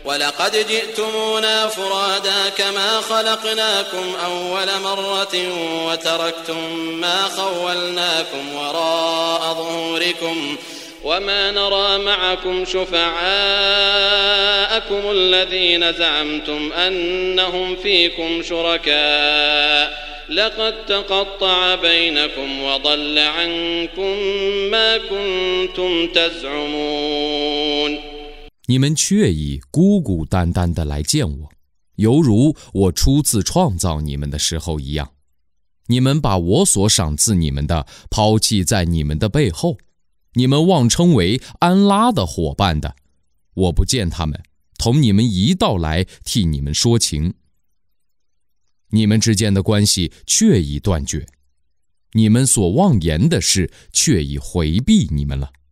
ولقد جئتمونا فرادا كما خلقناكم أول مرة وتركتم ما خولناكم وراء ظهوركم وما نرى معكم شفعاءكم الذين زعمتم أنهم فيكم شركاء لقد تقطع بينكم وضل عنكم ما كنتم تزعمون。 你们却已孤孤单单地来见我，犹如我初次创造你们的时候一样。你们把我所赏赐你们的抛弃在你们的背后，你们妄称为安拉的伙伴的，我不见他们，同你们一道来替你们说情。你们之间的关系却已断绝，你们所妄言的事却已回避你们了。